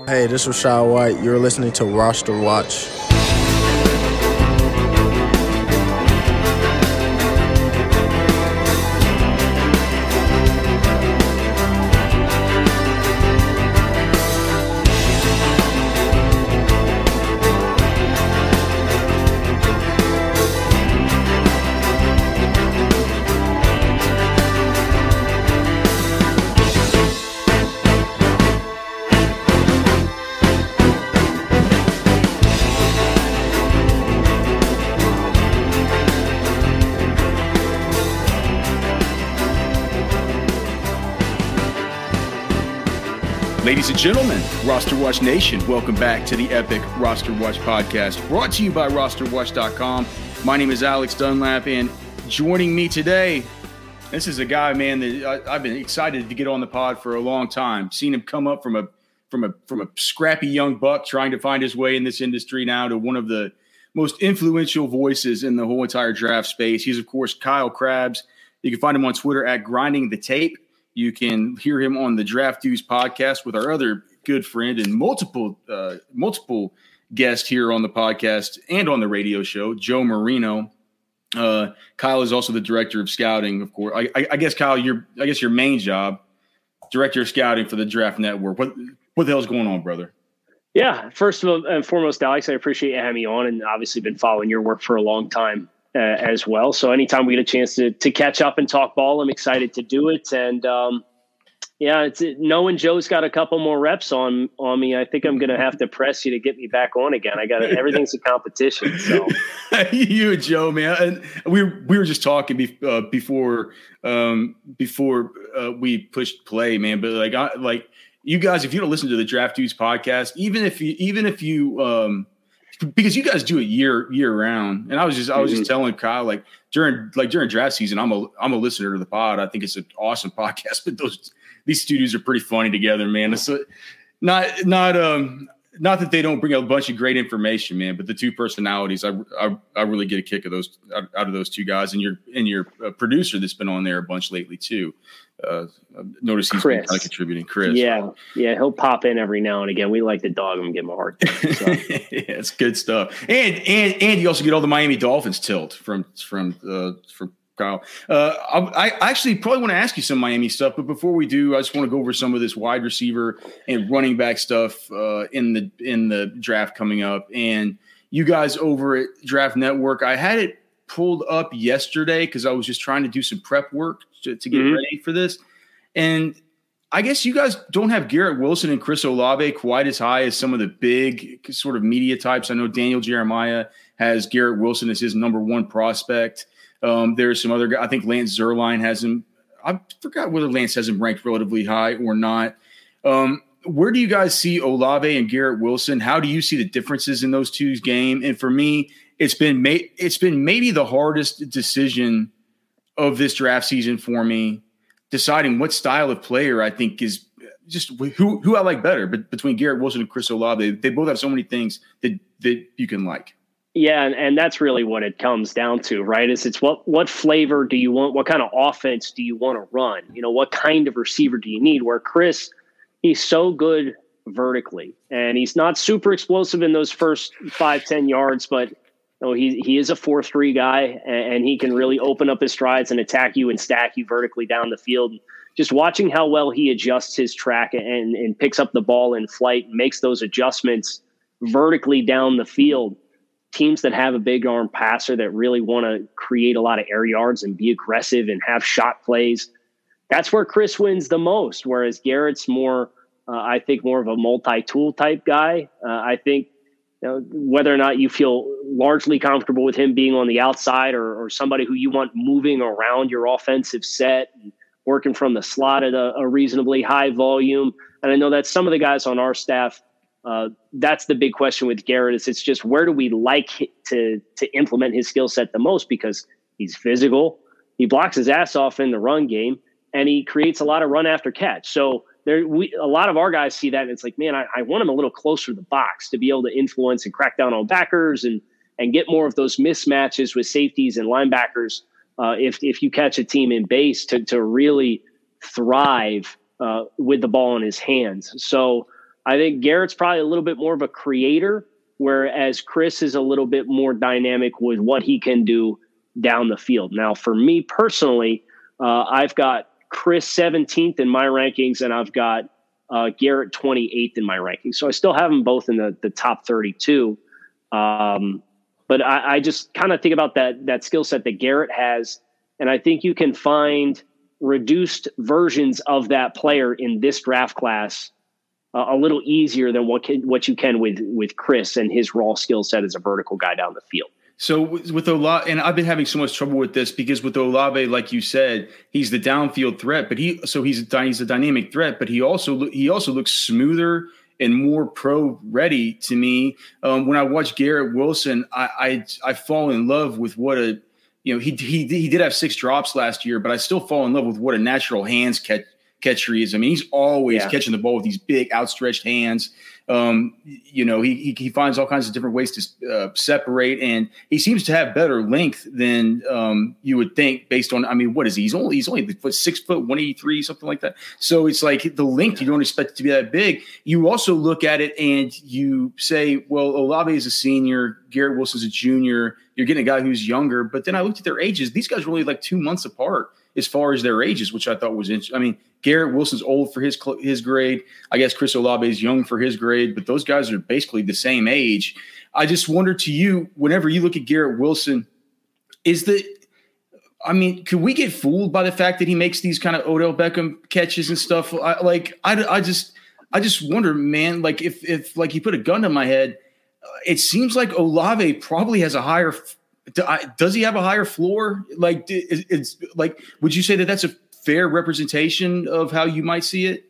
Hey, this is Rashad White. You're listening to Roster Watch. Ladies and gentlemen, Roster Watch Nation, welcome back to the Epic Roster Watch podcast, brought to you by rosterwatch.com. My name is Alex Dunlap, and joining me today, this is a guy, man, that I've been excited to get on the pod for a long time. Seen him come up from a scrappy young buck trying to find his way in this industry now to one of the most influential voices in the whole entire draft space. He's, of course, Kyle Krabs. You can find him on Twitter at Grinding the Tape. You can hear him on the Draft Dudes podcast with our other good friend and multiple guests here on the podcast and on the radio show, Joe Marino. Kyle is also the director of scouting, of course. I guess, Kyle, your main job, director of scouting for the Draft Network. What the hell's going on, brother? Yeah, first of all and foremost, Alex, I appreciate you having me on, and obviously been following your work for a long time. As well. So anytime we get a chance to catch up and talk ball, I'm excited to do it. And it's knowing Joe's got a couple more reps on me. I think I'm going to have to press you to get me back on again. Everything's a competition. So you and Joe, man, and we were just talking before we pushed play, man. But like you guys, if you don't listen to the Draft Dudes podcast, even if you because you guys do it year round, and I was just telling Kyle, like during draft season, I'm a listener to the pod. I think it's an awesome podcast, but these studios are pretty funny together, man. It's not that they don't bring a bunch of great information, man, but the two personalities, I really get a kick of those out of those two guys, and your producer that's been on there a bunch lately too. Notice he's been kind of contributing, Chris. Yeah, he'll pop in every now and again. We like to dog him, give him a hard time. So. Yeah, it's good stuff. And you also get all the Miami Dolphins tilt from Kyle. I actually probably want to ask you some Miami stuff, but before we do, I just want to go over some of this wide receiver and running back stuff in the draft coming up. And you guys over at Draft Network, I had it pulled up yesterday because I was just trying to do some prep work to get ready for this. And I guess you guys don't have Garrett Wilson and Chris Olave quite as high as some of the big sort of media types. I know Daniel Jeremiah has Garrett Wilson as his number one prospect. There's some other guys. I think Lance Zierlein has him. I forgot whether Lance has him ranked relatively high or not. Where do you guys see Olave and Garrett Wilson? How do you see the differences in those two's game? And for me, it's been maybe the hardest decision of this draft season for me, deciding what style of player I think is just who I like better. But between Garrett Wilson and Chris Olave, they both have so many things that you can like. Yeah, and that's really what it comes down to, right? It's what flavor do you want? What kind of offense do you want to run? What kind of receiver do you need? Where Chris, he's so good vertically, and he's not super explosive in those first 5-10 yards, but he is a 4.3 guy, and he can really open up his strides and attack you and stack you vertically down the field. Just watching how well he adjusts his track and picks up the ball in flight and makes those adjustments vertically down the field. Teams that have a big arm passer that really want to create a lot of air yards and be aggressive and have shot plays, that's where Chris wins the most. Whereas Garrett's more, I think, more of a multi-tool type guy. I think whether or not you feel largely comfortable with him being on the outside or somebody who you want moving around your offensive set and working from the slot at a reasonably high volume. And I know that some of the guys on our staff, that's the big question with Garrett it's just where do we like to implement his skill set the most, because he's physical, he blocks his ass off in the run game, and he creates a lot of run after catch. So a lot of our guys see that, and it's like, man, I want him a little closer to the box to be able to influence and crack down on backers and get more of those mismatches with safeties and linebackers. If you catch a team in base to really thrive with the ball in his hands. So I think Garrett's probably a little bit more of a creator, whereas Chris is a little bit more dynamic with what he can do down the field. Now, for me personally, I've got Chris 17th in my rankings, and I've got Garrett 28th in my rankings. So I still have them both in the top 32. But I just kind of think about that skill set that Garrett has, and I think you can find reduced versions of that player in this draft class a little easier than what you can with Chris and his raw skill set as a vertical guy down the field. So with Olave, and I've been having so much trouble with this because with Olave, like you said, he's the downfield threat, but he's a dynamic threat, but he also looks smoother and more pro ready to me. When I watch Garrett Wilson, I fall in love with what he did have 6 drops last year, but I still fall in love with what a natural hands catcher he is. I mean, he's always catching the ball with these big outstretched hands. He finds all kinds of different ways to separate, and he seems to have better length than you would think based on, I mean, what is he? He's only 6 foot, 183, something like that. So it's like the length, you don't expect it to be that big. You also look at it and you say, well, Olave is a senior, Garrett Wilson's a junior. You're getting a guy who's younger, but then I looked at their ages. These guys were only like 2 months apart as far as their ages, which I thought was interesting. I mean, Garrett Wilson's old for his grade. I guess Chris Olave is young for his grade, but those guys are basically the same age. I just wonder to you, whenever you look at Garrett Wilson, could we get fooled by the fact that he makes these kind of Odell Beckham catches and stuff? I just wonder, man, like if like you put a gun to my head, it seems like Olave probably has a higher. Does he have a higher floor? Like, it's like, would you say that that's a fair representation of how you might see it?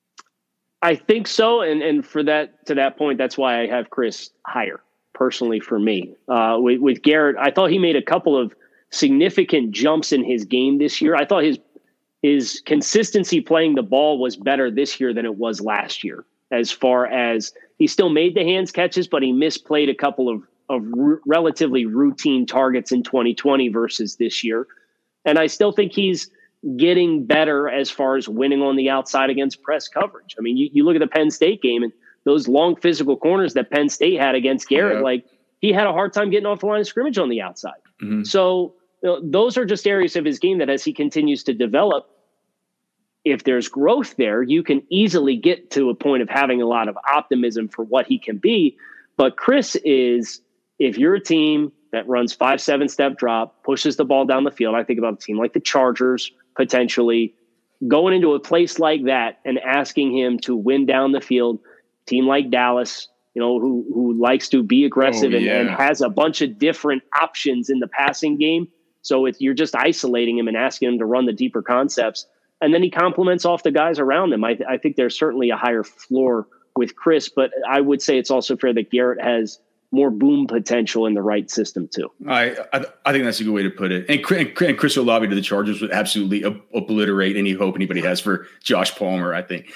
I think so. And to that point, that's why I have Chris higher personally for me. With Garrett, I thought he made a couple of significant jumps in his game this year. I thought his consistency playing the ball was better this year than it was last year, as far as he still made the hands catches, but he misplayed a couple of relatively routine targets in 2020 versus this year. And I still think he's getting better as far as winning on the outside against press coverage. I mean, you look at the Penn State game and those long physical corners that Penn State had against Garrett, like he had a hard time getting off the line of scrimmage on the outside. Mm-hmm. So those are just areas of his game that as he continues to develop, if there's growth there, you can easily get to a point of having a lot of optimism for what he can be. But Chris is, if you're a team that runs 5-7 step drop, pushes the ball down the field, I think about a team like the Chargers, potentially going into a place like that and asking him to win down the field, team like Dallas, who likes to be aggressive and has a bunch of different options in the passing game. So you're just isolating him and asking him to run the deeper concepts. And then he complements off the guys around him. I think there's certainly a higher floor with Chris, but I would say it's also fair that Garrett has more boom potential in the right system too. I think that's a good way to put it. And Chris Olave to the Chargers would absolutely obliterate any hope anybody has for Josh Palmer, I think.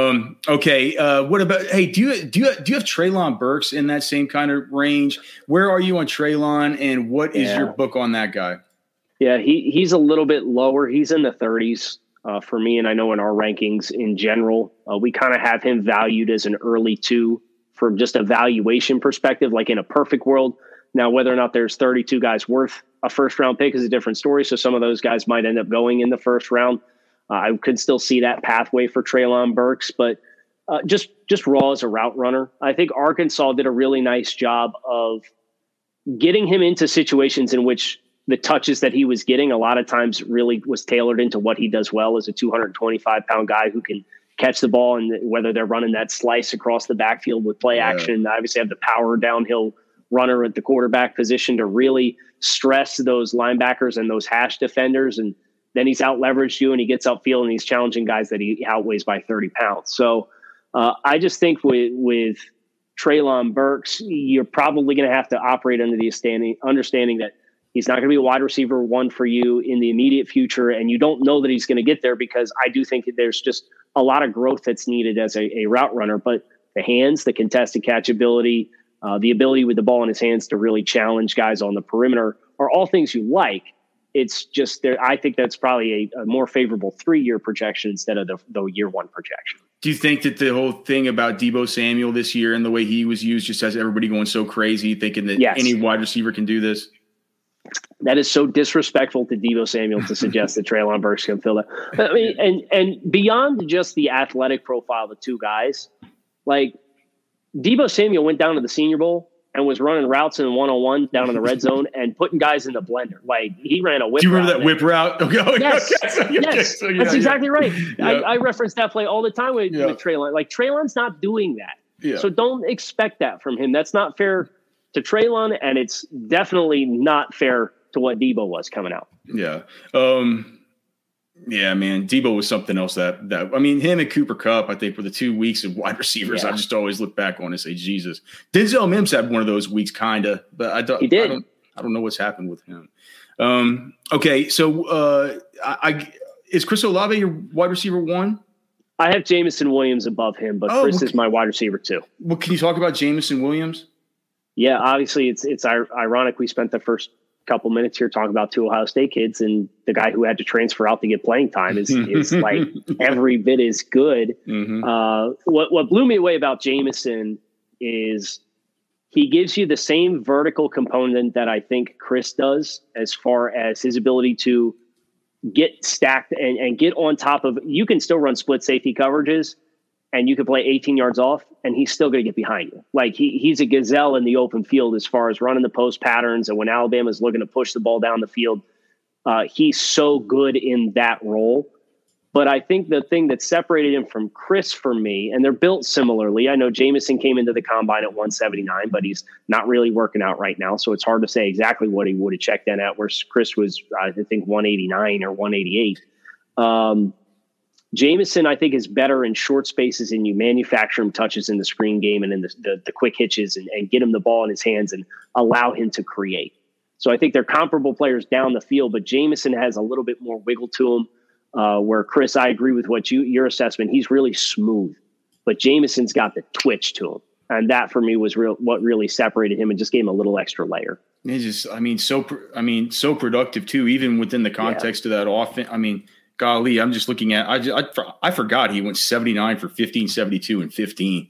What about, hey, do you have Treylon Burks in that same kind of range? Where are you on Treylon, and what is your book on that guy? Yeah, he's a little bit lower. He's in the 30s for me, and I know in our rankings in general, we kind of have him valued as an early 2 from just a valuation perspective, like in a perfect world. Now, whether or not there's 32 guys worth a first round pick is a different story. So some of those guys might end up going in the first round. I could still see that pathway for Treylon Burks, but just raw as a route runner. I think Arkansas did a really nice job of getting him into situations in which the touches that he was getting a lot of times really was tailored into what he does well as a 225-pound guy who can catch the ball, and whether they're running that slice across the backfield with play action, obviously have the power downhill runner at the quarterback position to really stress those linebackers and those hash defenders. And then he's out leveraged you and he gets upfield and he's challenging guys that he outweighs by 30 pounds. So I just think with Treylon Burks, you're probably going to have to operate under the understanding that he's not going to be a wide receiver 1 for you in the immediate future. And you don't know that he's going to get there, because I do think that there's just a lot of growth that's needed as a route runner. But the hands, the contested catch ability, the ability with the ball in his hands to really challenge guys on the perimeter are all things you like. It's just there. I think that's probably a more favorable 3-year projection instead of the year 1 projection. Do you think that the whole thing about Deebo Samuel this year and the way he was used just has everybody going so crazy, thinking that any wide receiver can do this? That is so disrespectful to Deebo Samuel to suggest that Treylon Burks can fill that. I mean, and beyond just the athletic profile of the two guys, like Deebo Samuel went down to the Senior Bowl and was running routes in 101 down in the red zone and putting guys in the blender. Like he ran a whip route. Do you remember that whip route? Okay. Yes. Yes. That's exactly right. Yeah. I reference that play all the time with Treylon. Like Treylon's not doing that. Yeah. So don't expect that from him. That's not fair to Treylon, and it's definitely not fair to what Deebo was coming out. Yeah. Yeah, man. Deebo was something else that I mean, him and Cooper Kupp, I think, were the 2 weeks of wide receivers. I just always look back on and say, Jesus. Denzel Mims had one of those weeks, kind of, but I don't know what's happened with him. Okay, so is Chris Olave your wide receiver 1? I have Jameson Williams above him, but Chris is my wide receiver 2. Well, can you talk about Jameson Williams? Yeah, obviously it's ironic we spent the first couple minutes here talking about 2 Ohio State kids, and the guy who had to transfer out to get playing time is like every bit as good. Mm-hmm. What blew me away about Jameson is he gives you the same vertical component that I think Chris does, as far as his ability to get stacked and get on top of. You can still run split safety coverages, and you can play 18 yards off, and he's still going to get behind you. Like he's a gazelle in the open field as far as running the post patterns. And when Alabama's looking to push the ball down the field, he's so good in that role. But I think the thing that separated him from Chris for me, and they're built similarly. I know Jameson came into the combine at 179, but he's not really working out right now. So it's hard to say exactly what he would have checked in at, where Chris was, I think, 189 or 188. Jameson, I think, is better in short spaces, and you manufacture him touches in the screen game and in the quick hitches and get him the ball in his hands and allow him to create. So I think they're comparable players down the field, but Jameson has a little bit more wiggle to him, where Chris, I agree with your assessment. He's really smooth, but Jameson's got the twitch to him. And that for me was what really separated him and just gave him a little extra layer. It's just, so productive too, even within the context of that offense. I mean, golly, I'm just looking at. I forgot he went 79 for 15, 72, and 15,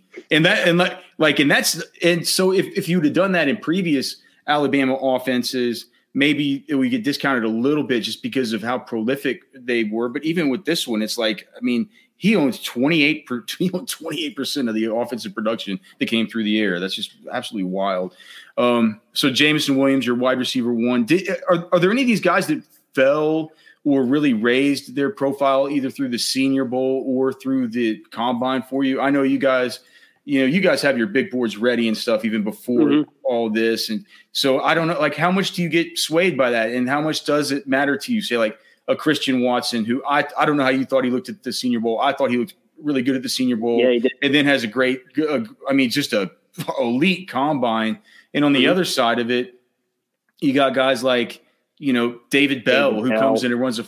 and so if you would have done that in previous Alabama offenses, maybe it would get discounted a little bit just because of how prolific they were. But even with this one, it's like, I mean, he owns 28% of the offensive production that came through the air. That's just absolutely wild. So Jameson Williams, your wide receiver 1. Are there any of these guys that fell or really raised their profile either through the Senior Bowl or through the combine for you? I know you guys have your big boards ready and stuff even before all this. And so I don't know, like, how much do you get swayed by that? And how much does it matter to you? Say like a Christian Watson, who I don't know how you thought he looked at the Senior Bowl. I thought he looked really good at the Senior Bowl. Yeah, he did. And then has a great, just a elite combine. And on the other side of it, you got guys like, David Bell, who comes in and runs a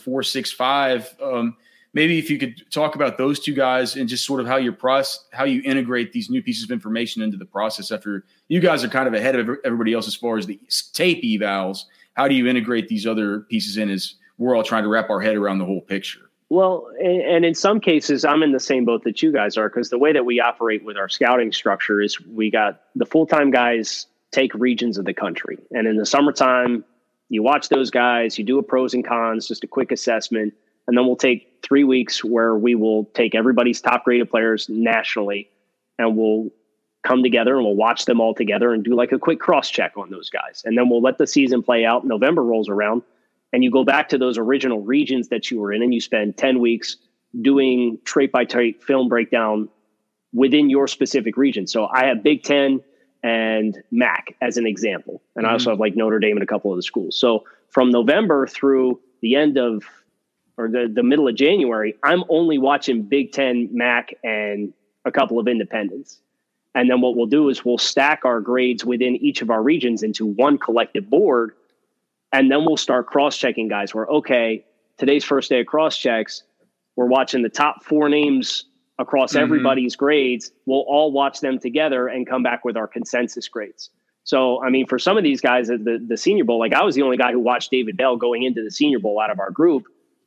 4.65. Maybe if you could talk about those two guys and just sort of how you integrate these new pieces of information into the process after you guys are kind of ahead of everybody else as far as the tape evals. How do you integrate these other pieces in as we're all trying to wrap our head around the whole picture? Well, and in some cases, I'm in the same boat that you guys are, because the way that we operate with our scouting structure is we got the full-time guys take regions of the country. And in the summertime, you watch those guys, you do a pros and cons, just a quick assessment, and then we'll take 3 weeks where we will take everybody's top graded players nationally, and we'll come together and we'll watch them all together and do like a quick cross check on those guys. And then we'll let the season play out. November rolls around and you go back to those original regions that you were in, and you spend 10 weeks doing trait by trait film breakdown within your specific region. So I have Big Ten and MAC as an example. And I also have like Notre Dame and a couple of the schools. So from November through the end of, or the middle of January, I'm only watching Big Ten, MAC, and a couple of independents. And then what we'll do is we'll stack our grades within each of our regions into one collective board. And then we'll start cross-checking guys where, okay, today's first day of cross-checks, we're watching the top 4 names across everybody's grades. We'll all watch them together and come back with our consensus grades. So, I mean, for some of these guys at the Senior Bowl, like I was the only guy who watched David Bell going into the Senior Bowl out of our group.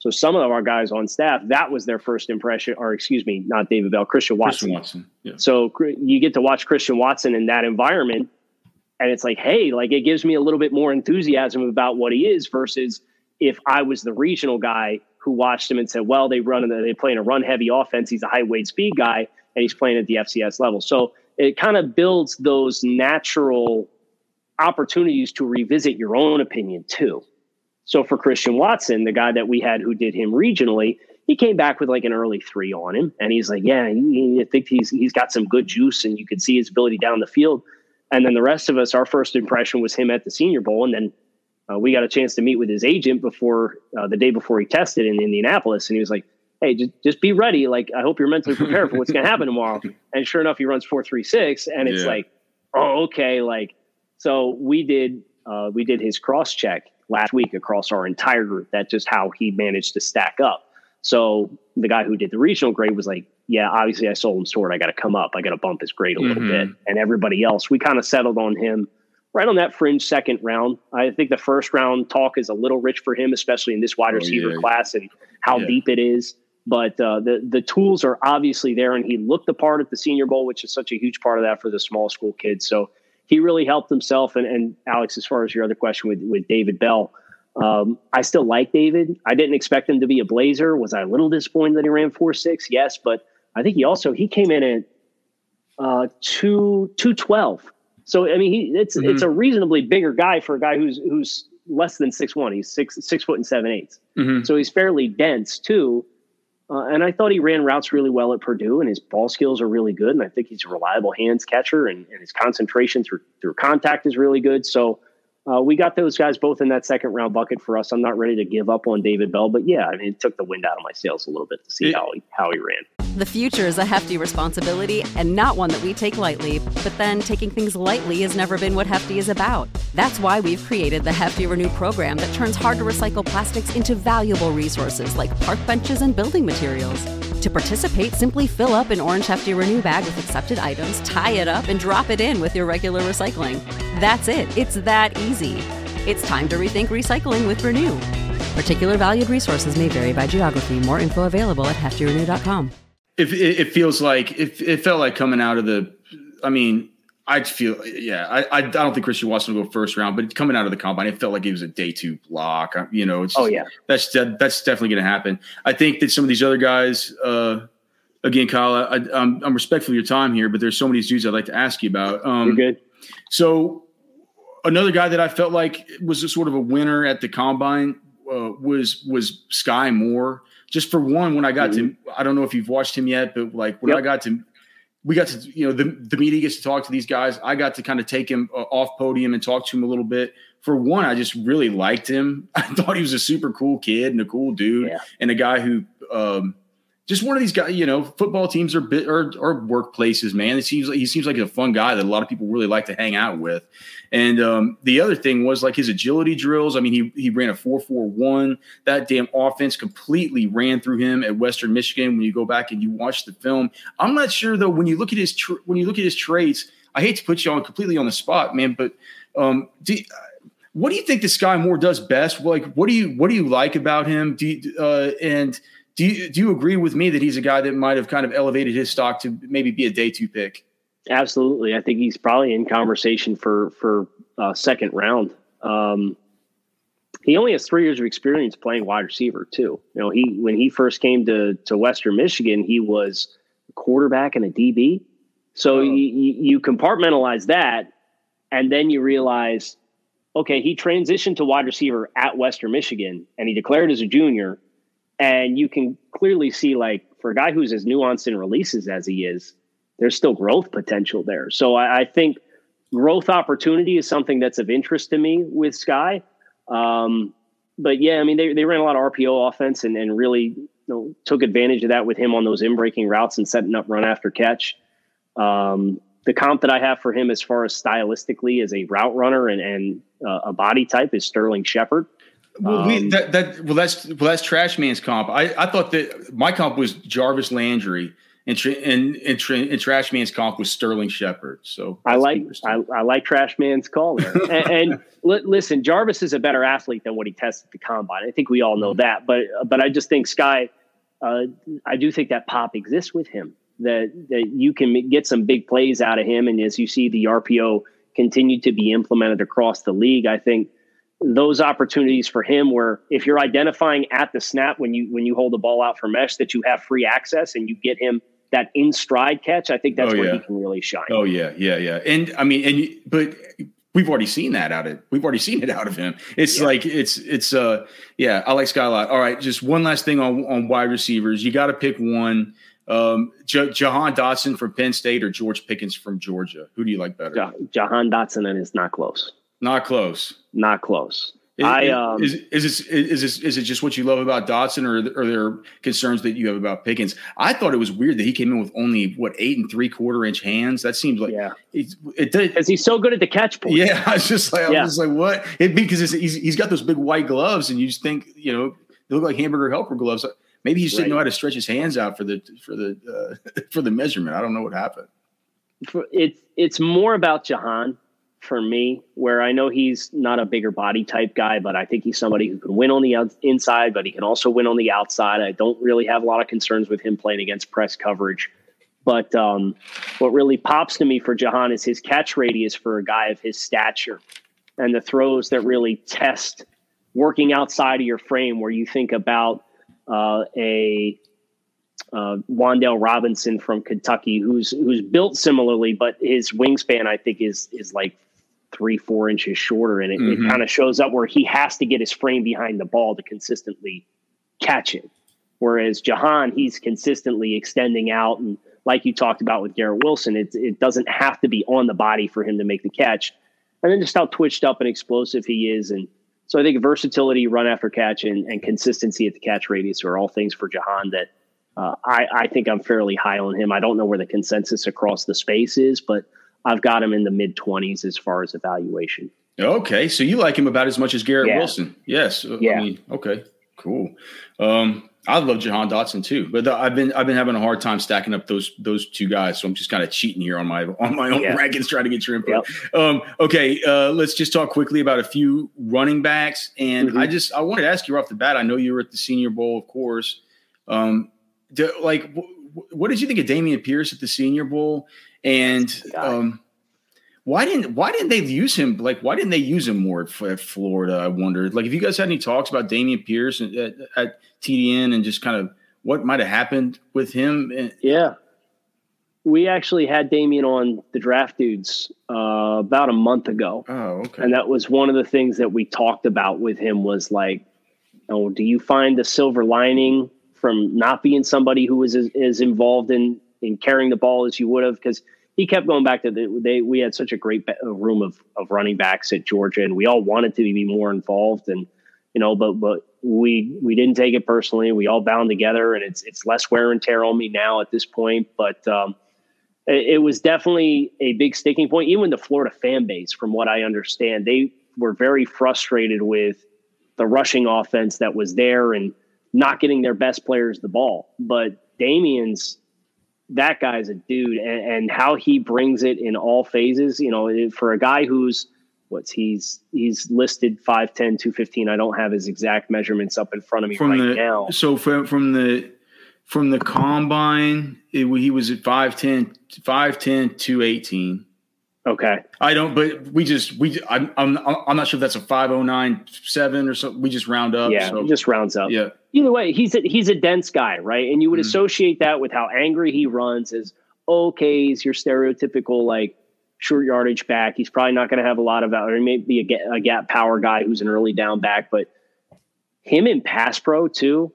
So some of our guys on staff, that was their first impression, or excuse me, not David Bell, Christian Watson. Yeah. So you get to watch Christian Watson in that environment, and it's like, hey, like it gives me a little bit more enthusiasm about what he is versus if I was the regional guy who watched him and said, well, they play in a run heavy offense. He's a high weight speed guy, and he's playing at the FCS level. So it kind of builds those natural opportunities to revisit your own opinion too. So for Christian Watson, the guy that we had who did him regionally, he came back with like an early 3 on him. And he's like, yeah, I think he's got some good juice and you could see his ability down the field. And then the rest of us, our first impression was him at the Senior Bowl. And then we got a chance to meet with his agent before the day before he tested in Indianapolis. And he was like, hey, just be ready. Like, I hope you're mentally prepared for what's going to happen tomorrow. And sure enough, he runs 4.36. And it's like, oh, okay. Like, so we did his cross check last week across our entire group. That's just how he managed to stack up. So the guy who did the regional grade was like, yeah, obviously I sold him short. I got to come up. I got to bump his grade a little bit. And everybody else, we kind of settled on him right on that fringe second round. I think the first round talk is a little rich for him, especially in this wide receiver class and how deep it is. But the tools are obviously there, and he looked the part at the Senior Bowl, which is such a huge part of that for the small school kids. So he really helped himself. And Alex, as far as your other question with David Bell, I still like David. I didn't expect him to be a Blazer. Was I a little disappointed that he ran 4.6? Yes, but I think he came in at 212. So I mean, it's a reasonably bigger guy for a guy who's less than 6'1". He's 6 foot and 7/8. So he's fairly dense too. And I thought he ran routes really well at Purdue, and his ball skills are really good. And I think he's a reliable hands catcher, and his concentration through contact is really good. So we got those guys both in that second round bucket for us. I'm not ready to give up on David Bell, but yeah, I mean, it took the wind out of my sails a little bit to see how he ran. The future is a hefty responsibility and not one that we take lightly, but then taking things lightly has never been what Hefty is about. That's why we've created the Hefty Renew program that turns hard to recycle plastics into valuable resources like park benches and building materials. To participate, simply fill up an orange Hefty Renew bag with accepted items, tie it up, and drop it in with your regular recycling. That's it. It's that easy. It's time to rethink recycling with Renew. Particular valued resources may vary by geography. More info available at heftyrenew.com. It feels like it felt like coming out of the. I mean, I don't think Christian Watson will go first round, but coming out of the combine, it felt like it was a day 2 block. You know, that's definitely going to happen. I think that some of these other guys, again, Kyle, I'm respectful of your time here, but there's so many dudes I'd like to ask you about. You're good. So another guy that I felt like was a sort of a winner at the combine was Sky Moore. Just for one, when I got to, I don't know if you've watched him yet, but like when we got to, the media gets to talk to these guys. I got to kind of take him off podium and talk to him a little bit. For one, I just really liked him. I thought he was a super cool kid and a cool dude and a guy who, just one of these guys, football teams are workplaces, man. He seems like a fun guy that a lot of people really like to hang out with. And the other thing was like his agility drills. I mean, he ran a 4.41. That damn offense completely ran through him at Western Michigan. When you go back and you watch the film, I'm not sure though. When you look at his traits, I hate to put you completely on the spot, man, but what do you think this Sky Moore does best? Like, what do you like about him? Do you agree with me that he's a guy that might have kind of elevated his stock to maybe be a day 2 pick? Absolutely. I think he's probably in conversation for second round. He only has 3 years of experience playing wide receiver too. When he first came to Western Michigan, he was a quarterback and a DB. So you compartmentalize that, and then you realize, okay, he transitioned to wide receiver at Western Michigan, and he declared as a junior. And you can clearly see, like, for a guy who's as nuanced in releases as he is, there's still growth potential there. So I think growth opportunity is something that's of interest to me with Sky. But yeah, I mean, they ran a lot of RPO offense and really took advantage of that with him on those in-breaking routes and setting up run after catch. The comp that I have for him as far as stylistically as a route runner and a body type is Sterling Shepard. Well, that's Trash Man's comp. I thought that my comp was Jarvis Landry, And Trash Man's comp was Sterling Shepard. So I like Trash Man's call there. and listen, Jarvis is a better athlete than what he tested at the combine. I think we all know that. But I just think Sky, I do think that pop exists with him. That you can get some big plays out of him, and as you see the RPO continue to be implemented across the league, I think those opportunities for him, where if you're identifying at the snap when you hold the ball out for mesh that you have free access and you get him that in stride catch, I think that's where he can really shine. Oh yeah. And I mean, but we've already seen that out of him. It's like it's I like Sky a lot. All right, just one last thing on wide receivers. You got to pick one. Jahan Dotson from Penn State or George Pickens from Georgia. Who do you like better? Jahan Dotson, and it's not close. Not close. Is it just what you love about Dotson, or are there concerns that you have about Pickens? I thought it was weird that he came in with only 8 3/4 inch hands. That seems like because he's so good at the catch point. Yeah, I was just like what? Because he's got those big white gloves, and you just think they look like hamburger helper gloves. Maybe he just didn't know how to stretch his hands out for the measurement. I don't know what happened. It's more about Jahan for me, where I know he's not a bigger body type guy, but I think he's somebody who can win on the inside, but he can also win on the outside. I don't really have a lot of concerns with him playing against press coverage. But what really pops to me for Jahan is his catch radius for a guy of his stature, and the throws that really test working outside of your frame, where you think about Wan'Dale Robinson from Kentucky, who's built similarly, but his wingspan, I think, is like 3-4 inches shorter. And it kind of shows up where he has to get his frame behind the ball to consistently catch it. Whereas Jahan, he's consistently extending out. And like you talked about with Garrett Wilson, it doesn't have to be on the body for him to make the catch. And then just how twitched up and explosive he is. And so I think versatility, run after catch, and consistency at the catch radius are all things for Jahan that I think I'm fairly high on him. I don't know where the consensus across the space is, but I've got him in the mid-20s as far as evaluation. Okay, so you like him about as much as Garrett Wilson. Yes. Yeah. I mean, okay, cool. I love Jahan Dotson too, but I've been having a hard time stacking up those two guys, so I'm just kind of cheating here on my own rankings, trying to get your input. Yep. Okay, let's just talk quickly about a few running backs, and I wanted to ask you off the bat. I know you were at the Senior Bowl, of course. What did you think of Dameon Pierce at the Senior Bowl? And why didn't they use him? Why didn't they use him more at Florida? I wondered. If you guys had any talks about Dameon Pierce at TDN and just kind of what might have happened with him? Yeah, we actually had Dameon on the Draft Dudes about a month ago. Oh, okay. And that was one of the things that we talked about with him was do you find the silver lining from not being somebody who was as involved in carrying the ball as you would have? Because he kept going back to we had such a great room of running backs at Georgia, and we all wanted to be more involved. And, but we didn't take it personally. We all bound together, and it's less wear and tear on me now at this point. But it was definitely a big sticking point. Even the Florida fan base, from what I understand, they were very frustrated with the rushing offense that was there and not getting their best players the ball. But that guy's a dude, and how he brings it in all phases, for a guy who's he's listed 5'10", 215. I don't have his exact measurements up in front of me now. So from the combine, he was at 5'10", 218. Okay. I don't, but I'm not sure if that's a 509.7 or something. We just round up. Yeah, it just rounds up. Yeah. Either way, he's a dense guy, right? And you would associate that with how angry he runs as, he's your stereotypical short yardage back. He's probably not going to have a lot of value. He may be a gap power guy who's an early down back, but him in pass pro too,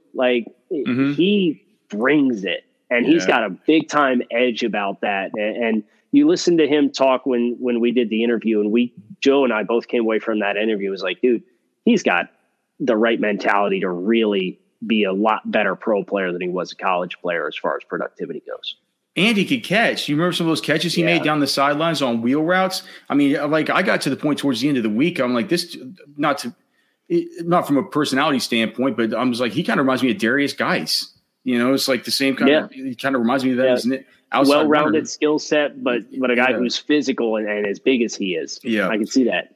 he brings it, and he's got a big time edge about that. And you listen to him talk when we did the interview, and Joe and I both came away from that interview. It was like, dude, he's got the right mentality to really be a lot better pro player than he was a college player as far as productivity goes. And he could catch. You remember some of those catches he made down the sidelines on wheel routes? I mean, I got to the point towards the end of the week, I'm like, this, not from a personality standpoint, but I was like, he kind of reminds me of Darius Geis. You know, it's like the same kind of. It kind of reminds me of that. Yeah. Isn't it? Outside Well-rounded skill set, but a guy who's physical and as big as he is. Yeah, I can see that.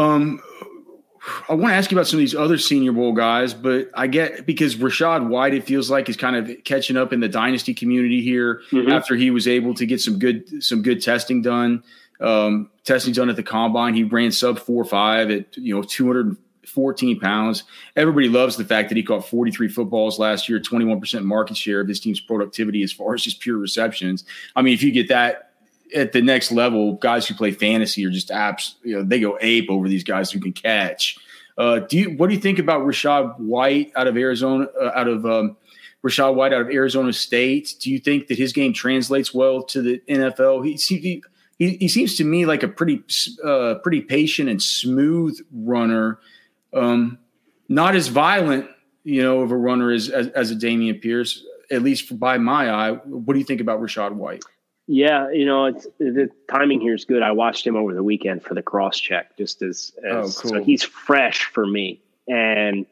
I want to ask you about some of these other Senior Bowl guys, but I get because Rachaad White, it feels like, is kind of catching up in the dynasty community here after he was able to get some good testing done. Testing done at the combine. He ran sub 4.5 at 214 pounds. Everybody loves the fact that he caught 43 footballs last year, 21% market share of his team's productivity as far as just pure receptions. I mean, if you get that at the next level, guys who play fantasy are just apps. They go ape over these guys who can catch. What do you think about Rachaad White out of Arizona? Rachaad White out of Arizona State. Do you think that his game translates well to the NFL? He seems to me like a pretty patient and smooth runner. Not as violent, of a runner as a Dameon Pierce, at least by my eye. What do you think about Rachaad White? Yeah, the timing here is good. I watched him over the weekend for the cross check, just as cool. So he's fresh for me. And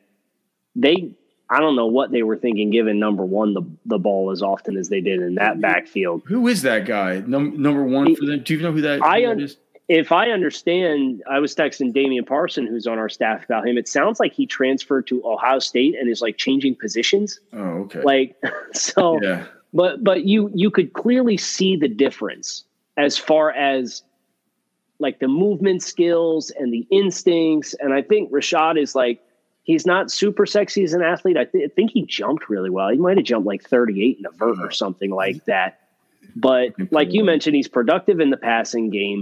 I don't know what they were thinking, giving number one the ball as often as they did in that backfield. Who is that guy? Number one for them? Do you know who that is? If I understand, I was texting Damian Parson, who's on our staff, about him. It sounds like he transferred to Ohio State and is like changing positions. Oh, okay. Yeah. But you could clearly see the difference as far as like the movement skills and the instincts. And I think Rachaad is he's not super sexy as an athlete. I think he jumped really well. He might have jumped like 38 in a vert or something like that. But like you mentioned, he's productive in the passing game.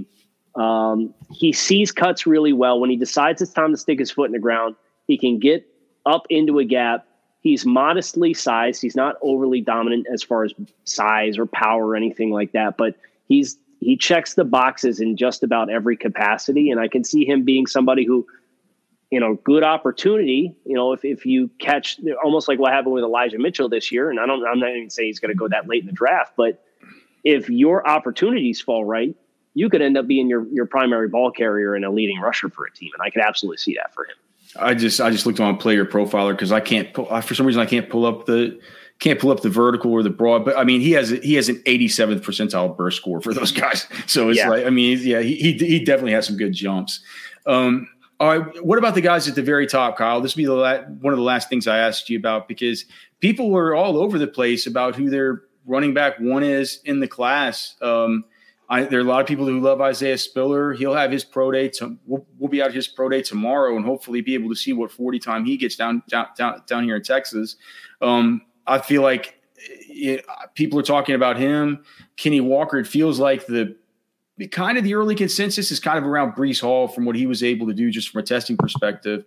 He sees cuts really well. When he decides it's time to stick his foot in the ground, he can get up into a gap. He's modestly sized. He's not overly dominant as far as size or power or anything like that, but he checks the boxes in just about every capacity. And I can see him being somebody who, good opportunity, if you catch, almost like what happened with Elijah Mitchell this year. And I'm not even saying he's going to go that late in the draft, but if your opportunities fall right, you could end up being your primary ball carrier and a leading rusher for a team. And I could absolutely see that for him. I just looked on Player Profiler because I can't for some reason I can't pull up the vertical or the broad, but I mean he has an 87th percentile burst score for those guys. So it's he definitely has some good jumps. All right, what about the guys at the very top, Kyle? This will be one of the last things I asked you about because people were all over the place about who their running back one is in the class. There are a lot of people who love Isaiah Spiller. He'll have his pro day. We'll be at his pro day tomorrow and hopefully be able to see what 40 time he gets down here in Texas. I feel like people are talking about him. Kenny Walker, it feels like the early consensus is kind of around Breece Hall from what he was able to do just from a testing perspective.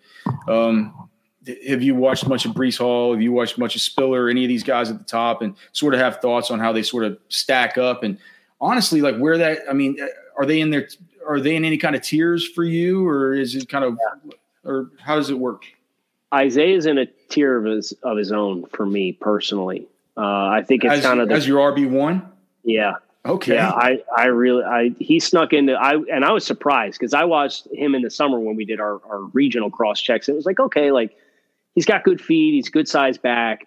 Have you watched much of Breece Hall? Have you watched much of Spiller, any of these guys at the top, and sort of have thoughts on how they sort of stack up? And honestly, like are they in any kind of tiers for you, or is it kind of, or how does it work? Isaiah's in a tier of his own for me personally. I think it's as your RB1. Yeah. Okay. Yeah. He snuck into, and I was surprised because I watched him in the summer when we did our regional cross checks. It was like, okay, like he's got good feet. He's good size back.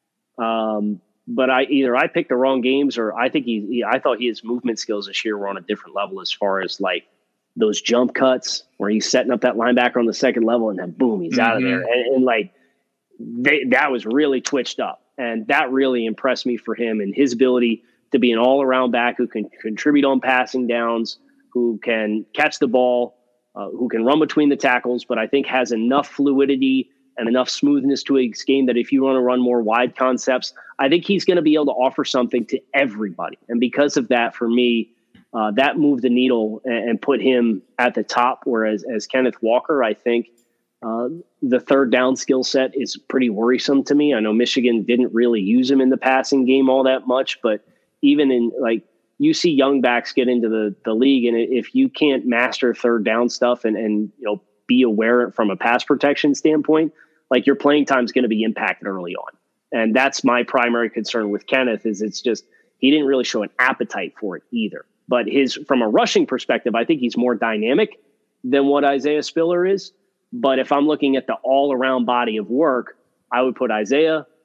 But I picked the wrong games, or I think I thought his movement skills this year were on a different level as far as like those jump cuts where he's setting up that linebacker on the second level and then boom, he's out of there. And like that was really twitched up, and that really impressed me for him and his ability to be an all around back who can contribute on passing downs, who can catch the ball, who can run between the tackles, but I think has enough fluidity and enough smoothness to his game that if you want to run more wide concepts, I think he's going to be able to offer something to everybody. And because of that, for me, that moved the needle and put him at the top. Whereas as Kenneth Walker, I think the third down skill set is pretty worrisome to me. I know Michigan didn't really use him in the passing game all that much, but even in like you see young backs get into the league, and if you can't master third down stuff and be aware from a pass protection standpoint, like your playing time is going to be impacted early on. And that's my primary concern with Kenneth is it's just, he didn't really show an appetite for it either. But from a rushing perspective, I think he's more dynamic than what Isaiah Spiller is. But if I'm looking at the all around body of work, I would put Isaiah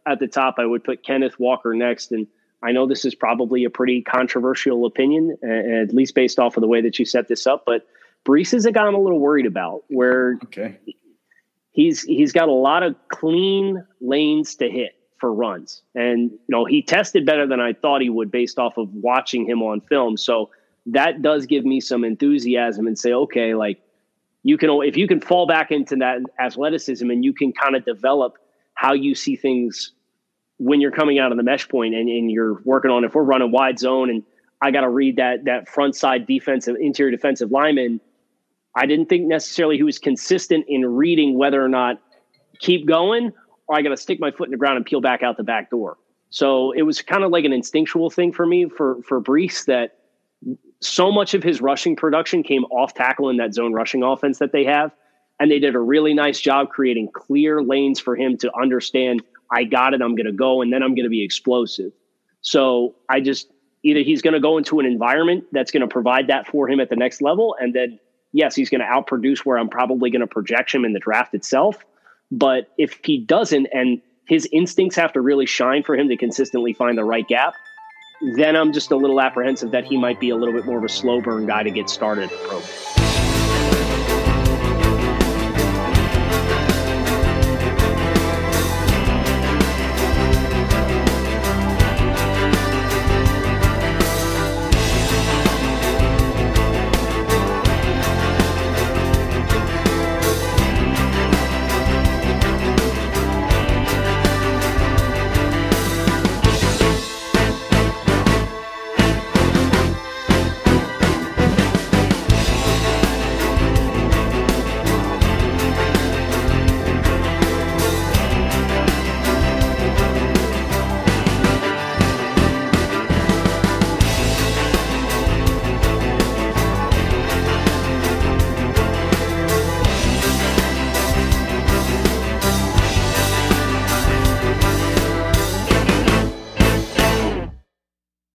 at the top, I would put Kenneth Walker next. And I know this is probably a pretty controversial opinion, at least based off of the way that you set this up. But Breece is a guy I'm a little worried about, where he's got a lot of clean lanes to hit for runs. And, he tested better than I thought he would based off of watching him on film. So that does give me some enthusiasm and say, okay, like if you can fall back into that athleticism and you can kind of develop how you see things when you're coming out of the mesh point and you're working on, if we're running wide zone and I got to read that front side interior defensive lineman, I didn't think necessarily he was consistent in reading whether or not keep going or I got to stick my foot in the ground and peel back out the back door. So it was kind of like an instinctual thing for me for Breece, that so much of his rushing production came off tackle in that zone rushing offense that they have. And they did a really nice job creating clear lanes for him to understand, I got it, I'm going to go, and then I'm going to be explosive. So either he's going to go into an environment that's going to provide that for him at the next level. And then, yes, he's going to outproduce where I'm probably going to project him in the draft itself. But if he doesn't, and his instincts have to really shine for him to consistently find the right gap, then I'm just a little apprehensive that he might be a little bit more of a slow burn guy to get started at the program.